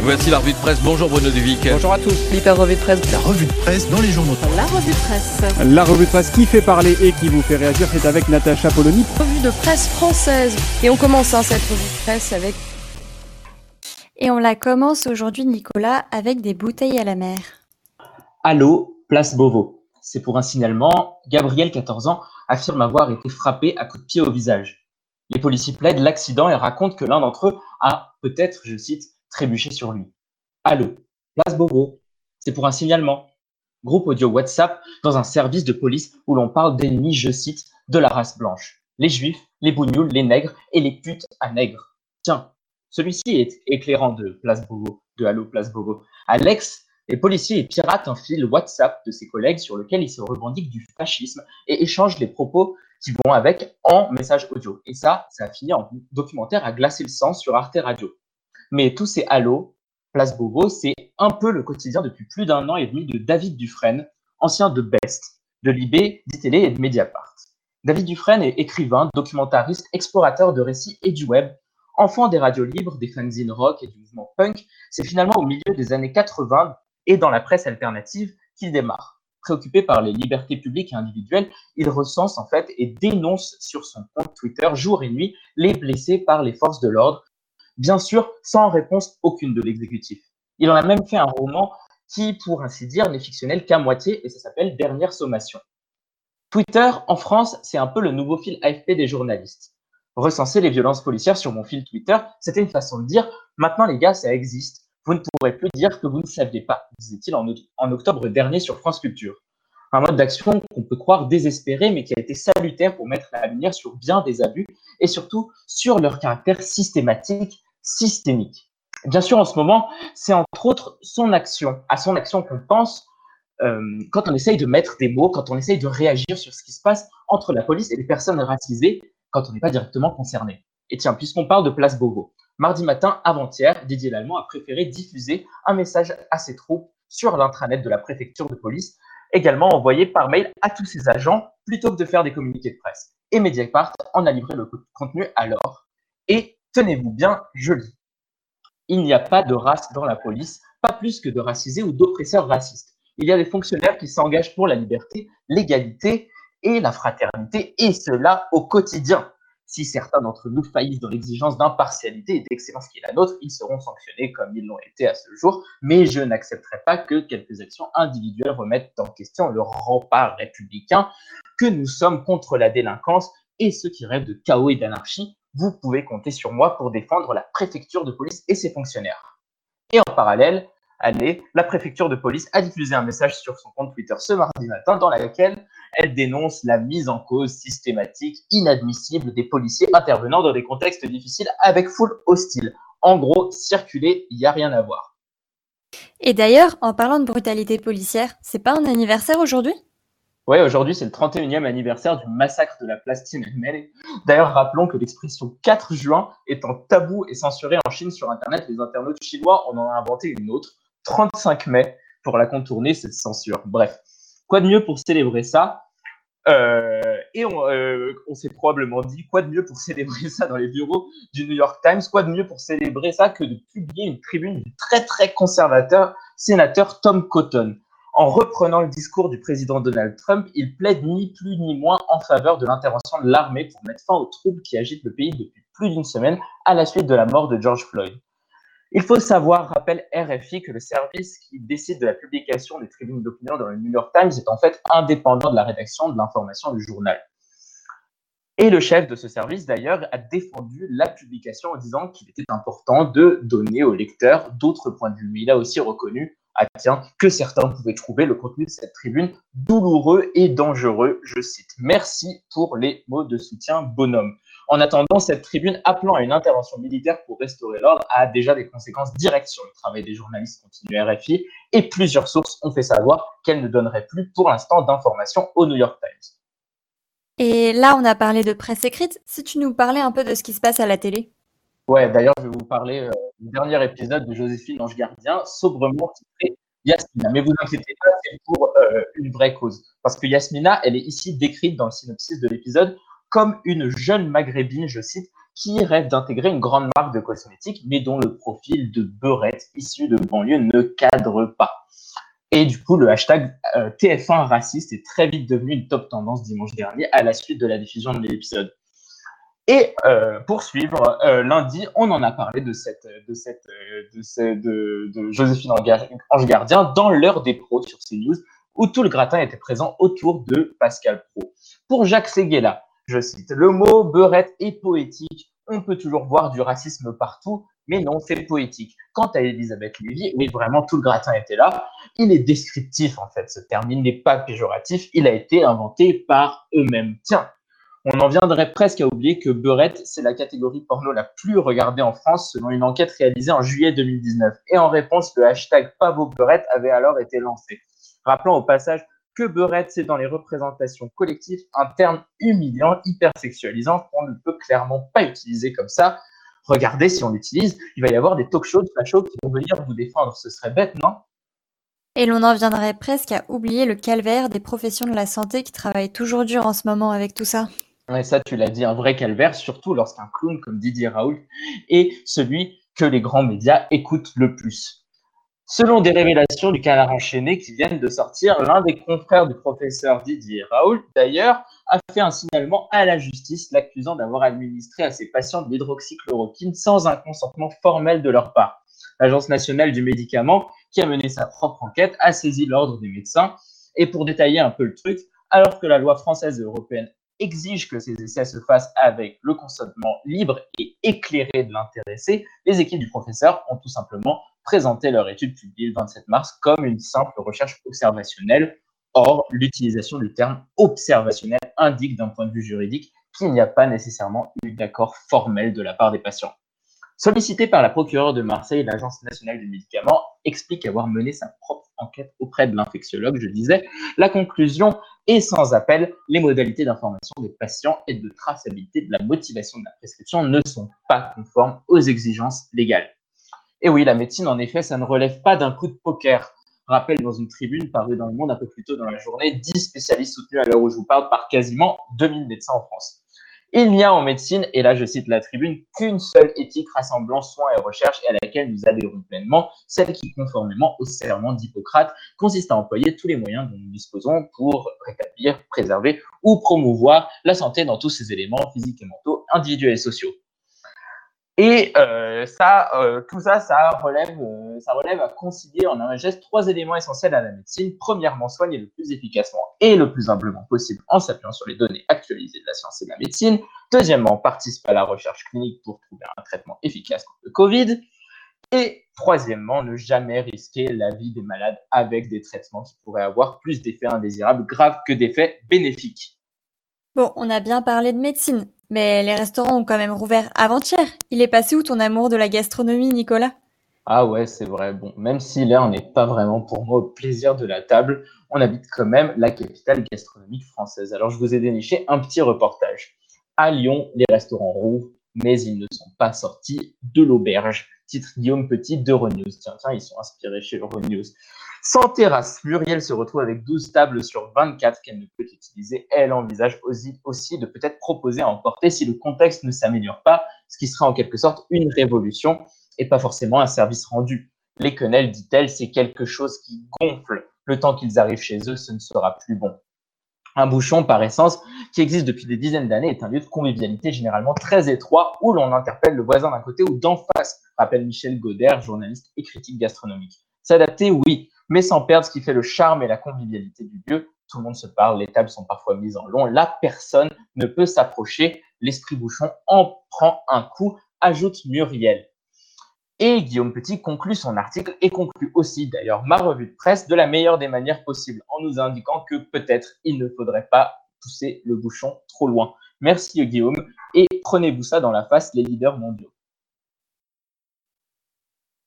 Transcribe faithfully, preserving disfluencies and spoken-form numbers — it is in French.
Voici la revue de presse. Bonjour Bruno Duvic. Bonjour à tous. L'hyper revue de presse. La revue de presse dans les journaux. La revue de presse. La revue de presse qui fait parler et qui vous fait réagir, c'est avec Natacha Polony. Revue de presse française. Et on commence hein, cette revue de presse avec... Et on la commence aujourd'hui, Nicolas, avec des bouteilles à la mer. Allô, place Beauvau. C'est pour un signalement. Gabriel, quatorze ans, affirme avoir été frappé à coups de pied au visage. Les policiers plaident l'accident et racontent que l'un d'entre eux a, peut-être, je cite, trébuché sur lui. Allô, place Beauvau. C'est pour un signalement. Groupe audio WhatsApp dans un service de police où l'on parle d'ennemis, je cite, de la race blanche. Les juifs, les bougnoules, les nègres et les putes à nègres. Tiens, celui-ci est éclairant de place Beauvau, de Allô, place Beauvau. Alex, les policiers piratent un fil WhatsApp de ses collègues sur lequel ils se revendiquent du fascisme et échangent les propos qui vont avec en message audio. Et ça, ça a fini en documentaire à glacer le sang sur Arte Radio. Mais tous ces Allô, place Beauvau, c'est un peu le quotidien depuis plus d'un an et demi de David Dufresne, ancien de Best, de Libé, d'I-Télé et de Mediapart. David Dufresne est écrivain, documentariste, explorateur de récits et du web. Enfant des radios libres, des fanzines rock et du mouvement punk, c'est finalement au milieu des années quatre-vingts et dans la presse alternative qu'il démarre. Préoccupé par les libertés publiques et individuelles, il recense en fait et dénonce sur son compte Twitter jour et nuit les blessés par les forces de l'ordre, bien sûr sans réponse aucune de l'exécutif. Il en a même fait un roman qui, pour ainsi dire, n'est fictionnel qu'à moitié et ça s'appelle Dernière sommation. Twitter, en France, c'est un peu le nouveau fil A F P des journalistes. Recenser les violences policières sur mon fil Twitter, c'était une façon de dire « Maintenant les gars, ça existe. Vous ne pourrez plus dire que vous ne saviez pas », disait-il en, en octobre dernier sur France Culture. Un mode d'action qu'on peut croire désespéré, mais qui a été salutaire pour mettre la lumière sur bien des abus et surtout sur leur caractère systématique, systémique. Bien sûr, en ce moment, c'est entre autres son action, à son action qu'on pense euh, quand on essaye de mettre des mots, quand on essaye de réagir sur ce qui se passe entre la police et les personnes racisées, quand on n'est pas directement concerné. Et tiens, puisqu'on parle de place Beauvau, mardi matin, avant-hier, Didier Lallement a préféré diffuser un message à ses troupes sur l'intranet de la préfecture de police, également envoyé par mail à tous ses agents, plutôt que de faire des communiqués de presse. Et Mediapart en a livré le contenu alors. Et tenez-vous bien, je lis. Il n'y a pas de race dans la police, pas plus que de racisés ou d'oppresseurs racistes. Il y a des fonctionnaires qui s'engagent pour la liberté, l'égalité et la fraternité, et cela au quotidien. Si certains d'entre nous faillissent dans l'exigence d'impartialité et d'excellence qui est la nôtre, ils seront sanctionnés comme ils l'ont été à ce jour, mais je n'accepterai pas que quelques actions individuelles remettent en question le rempart républicain que nous sommes contre la délinquance et ceux qui rêvent de chaos et d'anarchie. Vous pouvez compter sur moi pour défendre la préfecture de police et ses fonctionnaires. Et en parallèle, allez, la préfecture de police a diffusé un message sur son compte Twitter ce mardi matin dans lequel elle dénonce la mise en cause systématique, inadmissible des policiers intervenant dans des contextes difficiles avec foule hostile. En gros, circuler, il n'y a rien à voir. Et d'ailleurs, en parlant de brutalité policière, c'est pas un anniversaire aujourd'hui ? Oui, aujourd'hui, c'est le trente et unième anniversaire du massacre de la place Tiananmen. D'ailleurs, rappelons que l'expression quatre juin étant tabou et censurée en Chine sur Internet, les internautes chinois en ont inventé une autre, trente-cinq mai, pour la contourner, cette censure. Bref, quoi de mieux pour célébrer ça euh, Et on, euh, on s'est probablement dit, quoi de mieux pour célébrer ça dans les bureaux du New York Times, quoi de mieux pour célébrer ça que de publier une tribune du très très conservateur sénateur Tom Cotton. En reprenant le discours du président Donald Trump, il plaide ni plus ni moins en faveur de l'intervention de l'armée pour mettre fin aux troubles qui agitent le pays depuis plus d'une semaine à la suite de la mort de George Floyd. Il faut savoir, rappelle R F I, que le service qui décide de la publication des tribunes d'opinion dans le New York Times est en fait indépendant de la rédaction de l'information du journal. Et le chef de ce service, d'ailleurs, a défendu la publication en disant qu'il était important de donner aux lecteurs d'autres points de vue. Mais il a aussi reconnu, ah tiens, que certains pouvaient trouver le contenu de cette tribune douloureux et dangereux, je cite. Merci pour les mots de soutien, bonhomme. En attendant, cette tribune appelant à une intervention militaire pour restaurer l'ordre a déjà des conséquences directes sur le travail des journalistes, continue R F I, et plusieurs sources ont fait savoir qu'elles ne donneraient plus pour l'instant d'informations au New York Times. Et là, on a parlé de presse écrite. Si tu nous parlais un peu de ce qui se passe à la télé. Ouais, d'ailleurs, je vais vous parler euh, du dernier épisode de Joséphine l'Ange Gardien, sobrement titré Yasmina. Mais vous inquiétez pas, c'est pour euh, une vraie cause. Parce que Yasmina, elle est ici décrite dans le synopsis de l'épisode comme une jeune maghrébine, je cite, qui rêve d'intégrer une grande marque de cosmétiques, mais dont le profil de beurette issu de banlieue ne cadre pas. Et du coup, le hashtag euh, T F un raciste est très vite devenu une top tendance dimanche dernier à la suite de la diffusion de l'épisode. Et euh, pour suivre, euh, lundi, on en a parlé de cette, de cette, de, ce, de, de Joséphine Ange Gardien dans l'heure des pros sur CNews, où tout le gratin était présent autour de Pascal Praud. Pour Jacques Séguéla, je cite, le mot beurette est poétique. On peut toujours voir du racisme partout, mais non, c'est poétique. Quant à Elisabeth Lévy, oui, vraiment, tout le gratin était là. Il est descriptif, en fait, ce terme. Il n'est pas péjoratif. Il a été inventé par eux-mêmes. Tiens, on en viendrait presque à oublier que beurette, c'est la catégorie porno la plus regardée en France selon une enquête réalisée en juillet deux mille dix-neuf. Et en réponse, le hashtag pas vos beurettes avait alors été lancé. Rappelant au passage que beurette, c'est dans les représentations collectives un terme humiliant, hyper sexualisant qu'on ne peut clairement pas utiliser comme ça. Regardez, si on l'utilise, il va y avoir des talk-shows, flash-shows qui vont venir vous défendre. Ce serait bête, non ? Et l'on en viendrait presque à oublier le calvaire des professions de la santé qui travaillent toujours dur en ce moment avec tout ça. Ouais, ça, tu l'as dit, un vrai calvaire, surtout lorsqu'un clown comme Didier Raoult est celui que les grands médias écoutent le plus. Selon des révélations du Canard enchaîné qui viennent de sortir, l'un des confrères du professeur Didier Raoult, d'ailleurs, a fait un signalement à la justice l'accusant d'avoir administré à ses patients de l'hydroxychloroquine sans un consentement formel de leur part. L'Agence nationale du médicament, qui a mené sa propre enquête, a saisi l'ordre des médecins. Et pour détailler un peu le truc, alors que la loi française et européenne exige que ces essais se fassent avec le consentement libre et éclairé de l'intéressé, les équipes du professeur ont tout simplement présenté leur étude publiée le vingt-sept mars comme une simple recherche observationnelle. Or, l'utilisation du terme observationnel indique d'un point de vue juridique qu'il n'y a pas nécessairement eu d'accord formel de la part des patients. Sollicité par la procureure de Marseille, l'Agence nationale du médicament explique avoir mené sa propre enquête auprès de l'infectiologue, je disais. La conclusion est sans appel, les modalités d'information des patients et de traçabilité de la motivation de la prescription ne sont pas conformes aux exigences légales. Et oui, la médecine, en effet, ça ne relève pas d'un coup de poker. Rappelle dans une tribune parue dans Le Monde un peu plus tôt dans la journée, dix spécialistes soutenus à l'heure où je vous parle par quasiment deux mille médecins en France. Il n'y a en médecine, et là je cite la tribune, qu'une seule éthique rassemblant soins et recherche et à laquelle nous adhérons pleinement, celle qui, conformément au serment d'Hippocrate, consiste à employer tous les moyens dont nous disposons pour rétablir, préserver ou promouvoir la santé dans tous ses éléments physiques et mentaux, individuels et sociaux. Et euh, ça, euh, tout ça, ça relève, euh, ça relève à concilier en un geste trois éléments essentiels à la médecine. Premièrement, soigner le plus efficacement et le plus humblement possible en s'appuyant sur les données actualisées de la science et de la médecine. Deuxièmement, participer à la recherche clinique pour trouver un traitement efficace contre le Covid. Et troisièmement, ne jamais risquer la vie des malades avec des traitements qui pourraient avoir plus d'effets indésirables graves que d'effets bénéfiques. Bon, on a bien parlé de médecine, mais les restaurants ont quand même rouvert avant-hier. Il est passé où ton amour de la gastronomie, Nicolas ? Ah ouais, c'est vrai. Bon, même si là, on n'est pas vraiment pour moi au plaisir de la table, on habite quand même la capitale gastronomique française. Alors, je vous ai déniché un petit reportage. À Lyon, les restaurants rouvrent, mais ils ne sont pas sortis de l'auberge. Titre Guillaume Petit d'Euronews. Tiens, tiens, ils sont inspirés chez Euronews. Sans terrasse, Muriel se retrouve avec douze tables sur vingt-quatre qu'elle ne peut utiliser. Elle envisage aussi, aussi de peut-être proposer à emporter si le contexte ne s'améliore pas, ce qui sera en quelque sorte une révolution et pas forcément un service rendu. Les quenelles, dit-elle, c'est quelque chose qui gonfle. Le temps qu'ils arrivent chez eux, ce ne sera plus bon. Un bouchon, par essence, qui existe depuis des dizaines d'années, est un lieu de convivialité généralement très étroit où l'on interpelle le voisin d'un côté ou d'en face, rappelle Michel Godert, journaliste et critique gastronomique. S'adapter, oui, mais sans perdre ce qui fait le charme et la convivialité du lieu. Tout le monde se parle, les tables sont parfois mises en long, la personne ne peut s'approcher, l'esprit bouchon en prend un coup, ajoute Muriel. Et Guillaume Petit conclut son article et conclut aussi d'ailleurs ma revue de presse de la meilleure des manières possibles en nous indiquant que peut-être il ne faudrait pas pousser le bouchon trop loin. Merci Guillaume et prenez-vous ça dans la face les leaders mondiaux.